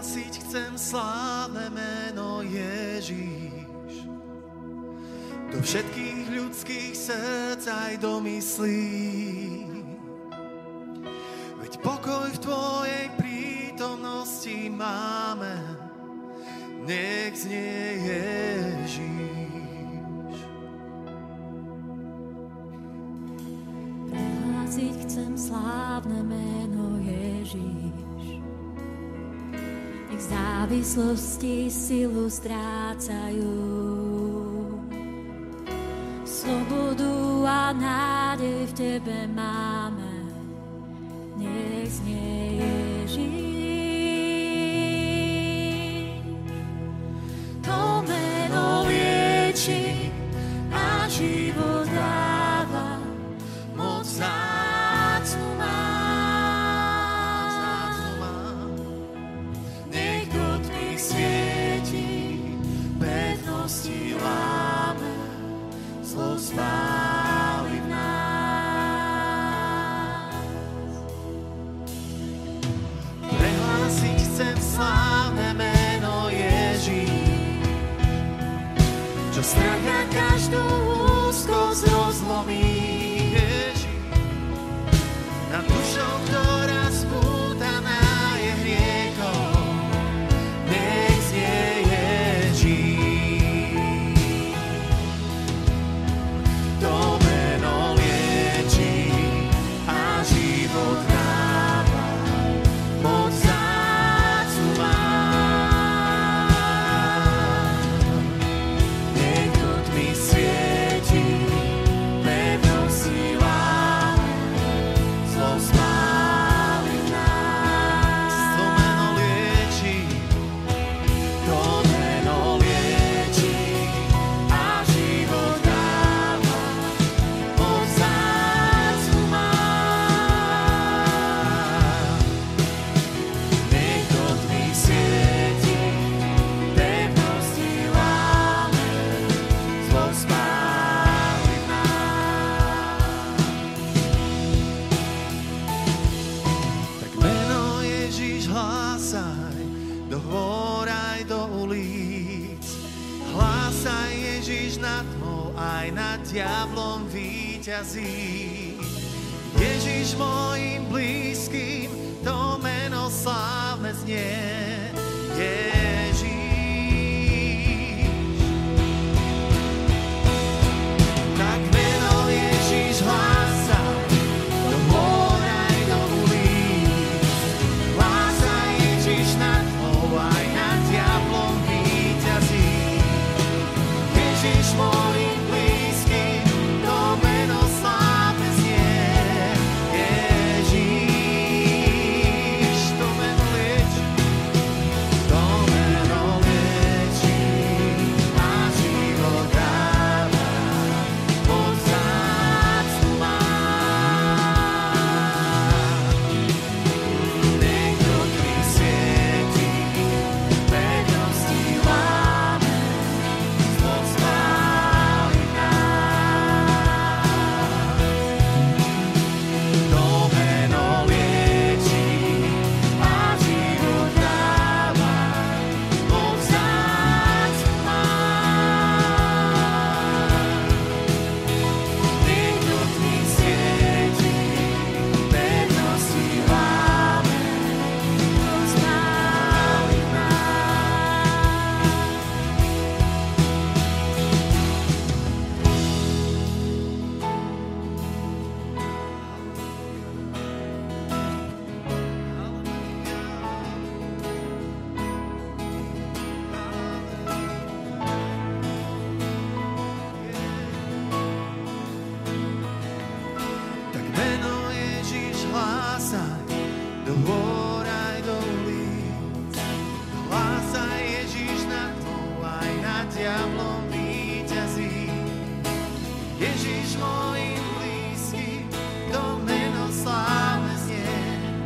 Prehlásiť chcem slávne meno Ježiš. Do všetkých ľudských srdc aj do myslí. Veď pokoj v tvojej prítomnosti máme, nech znie Ježiš. Prehlásiť chcem slávne meno Ježiš. Nech závislosti silu strácajú. Slobodu a nádej v tebe máme, nech znie Ježiš. To meno lieči a život dáva, Moc vzácnu má. Nech do tmy svieti, pevnosti láme, zlo spáli v nás. Prehlásiť chcem slávne meno Ježiš, čo strach a každú úzkosť rozlomí. Na dušou, ktorá spútaná je hriechom, nech znie Ježíš. To meno lieči a život dáva, moc vzácnu má. Nech do tmy svieti, pevnosť síla, zlo spáli v nás. To meno lieči, to meno lieči a život dáva, moc vzácnu má. Nech do tmy svieti, pevnosti láme, zlo spáli v nás. Tak meno Ježiš hlásaj, do hôr aj do ulic. Hlásaj Ježiš nad tmou, aj nad diablom víťazí. Ježiš mojim blízkym, to meno slávne znie. Ježiš. Tak meno Ježiš hlásaj, do hôr aj do ulic. Hlásaj Ježiš nad tmou, aj nad diablom víťazí. Ježiš mojim blízkym, to meno slávne znie. Ježiš, to meno lieči, to meno lieči a život dáva, moc vzácnu má. Nech do tmy svieti, pevnosti láme, zlo spáli v nás. To meno lieči a život dáva, moc vzácnu má. Nech do tmy svieti, pevnosti láme, zlo spáli v Tak meno Ježiš hlásaj, do hôr aj do ulic. Hlásaj Ježiš nad tmou, aj nad diablom víťazí. Ježiš mojim blízkym, to meno slávne znie.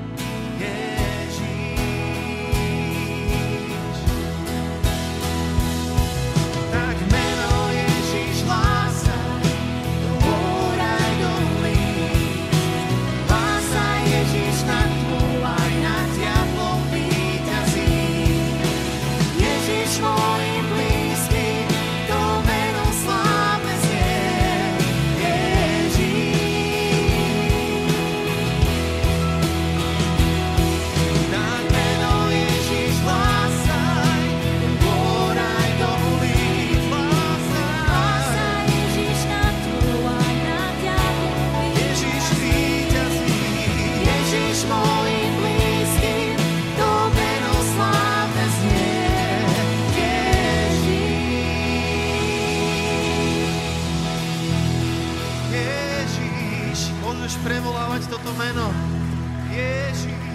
Ježiš. Tak meno Ježiš hlásaj, do hôr aj do ulic. Hlásaj Ježiš nad tmou, aj nad meno Ježiš.